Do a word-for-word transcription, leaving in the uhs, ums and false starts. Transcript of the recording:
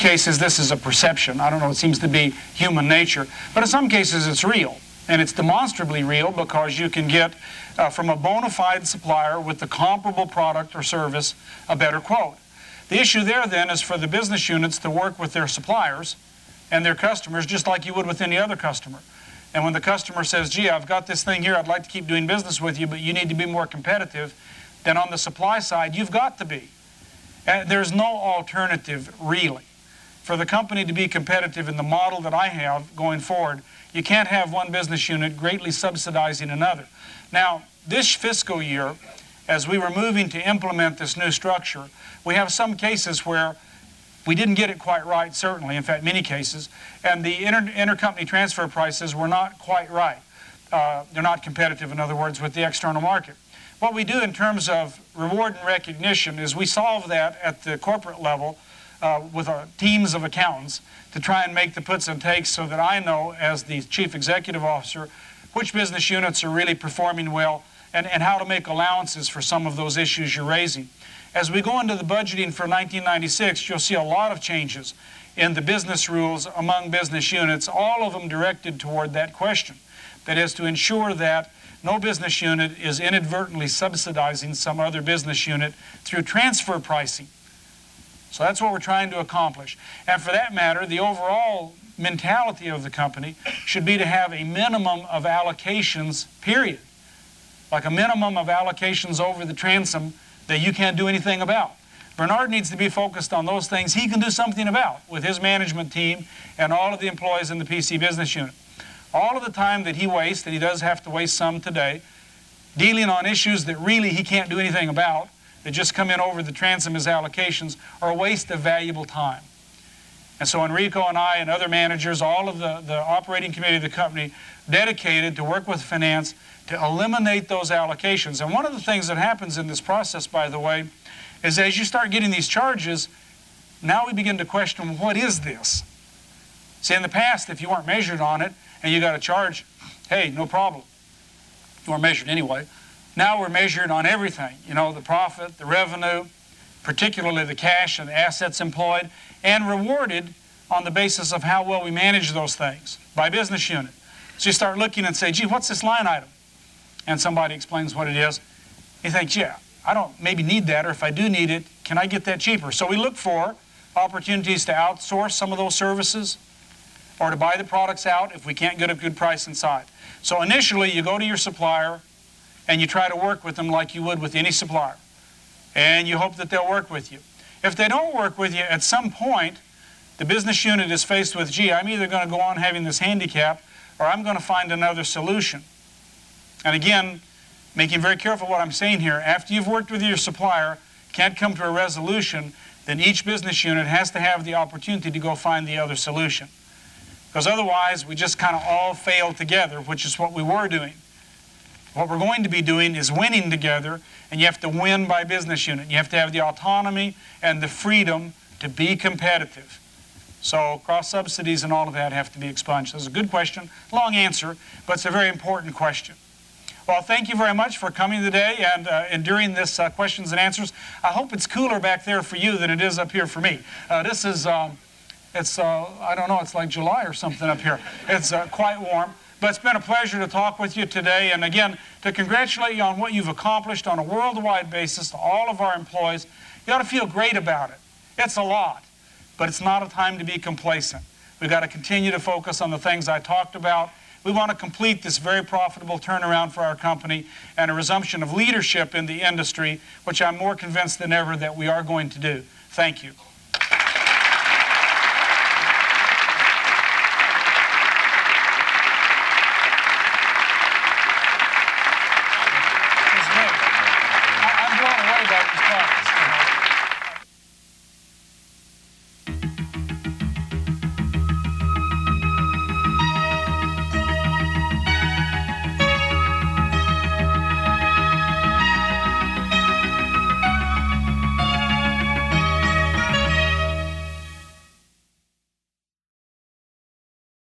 cases, this is a perception. I don't know, it seems to be human nature. But in some cases, it's real. And it's demonstrably real because you can get uh, from a bona fide supplier with the comparable product or service a better quote. The issue there then is for the business units to work with their suppliers and their customers just like you would with any other customer. And when the customer says, gee, I've got this thing here, I'd like to keep doing business with you, but you need to be more competitive, then on the supply side, you've got to be. And there's no alternative, really. For the company to be competitive in the model that I have going forward, you can't have one business unit greatly subsidizing another. Now, this fiscal year, as we were moving to implement this new structure, we have some cases where we didn't get it quite right, certainly, in fact, many cases, and the inter intercompany transfer prices were not quite right. Uh, they're not competitive, in other words, with the external market. What we do in terms of reward and recognition is we solve that at the corporate level uh, with our teams of accountants to try and make the puts and takes so that I know, as the Chief Executive Officer, which business units are really performing well and, and how to make allowances for some of those issues you're raising. As we go into the budgeting for nineteen ninety-six, you'll see a lot of changes in the business rules among business units, all of them directed toward that question. That is to ensure that no business unit is inadvertently subsidizing some other business unit through transfer pricing. So that's what we're trying to accomplish. And for that matter, the overall mentality of the company should be to have a minimum of allocations, period. Like a minimum of allocations over the transom that you can't do anything about. Bernard needs to be focused on those things he can do something about with his management team and all of the employees in the P C business unit. All of the time that he wastes, and he does have to waste some today, dealing on issues that really he can't do anything about, that just come in over the transom as allocations, are a waste of valuable time. And so Enrico and I and other managers, all of the, the operating committee of the company, dedicated to work with finance to eliminate those allocations. And one of the things that happens in this process, by the way, is as you start getting these charges, now we begin to question, what is this? See, in the past, if you weren't measured on it and you got a charge, hey, no problem. You weren't measured anyway. Now we're measured on everything, you know, the profit, the revenue, particularly the cash and the assets employed, and rewarded on the basis of how well we manage those things by business unit. So you start looking and say, gee, what's this line item? And somebody explains what it is. You think, yeah, I don't maybe need that, or if I do need it, can I get that cheaper? So we look for opportunities to outsource some of those services or to buy the products out if we can't get a good price inside. So initially, you go to your supplier and you try to work with them like you would with any supplier. And you hope that they'll work with you. If they don't work with you, at some point, the business unit is faced with, gee, I'm either going to go on having this handicap or I'm going to find another solution. And again, making very careful what I'm saying here, after you've worked with your supplier, can't come to a resolution, then each business unit has to have the opportunity to go find the other solution. Because otherwise, we just kind of all fail together, which is what we were doing. What we're going to be doing is winning together, and you have to win by business unit. You have to have the autonomy and the freedom to be competitive. So cross-subsidies and all of that have to be expunged. That's a good question, long answer, but it's a very important question. Well, thank you very much for coming today and uh, enduring this uh, questions and answers. I hope it's cooler back there for you than it is up here for me. Uh, this is, um, it's, uh, I don't know, it's like July or something up here. It's uh, quite warm. But it's been a pleasure to talk with you today, and again, to congratulate you on what you've accomplished on a worldwide basis to all of our employees. You ought to feel great about it. It's a lot, but it's not a time to be complacent. We've got to continue to focus on the things I talked about. We want to complete this very profitable turnaround for our company and a resumption of leadership in the industry, which I'm more convinced than ever that we are going to do. Thank you.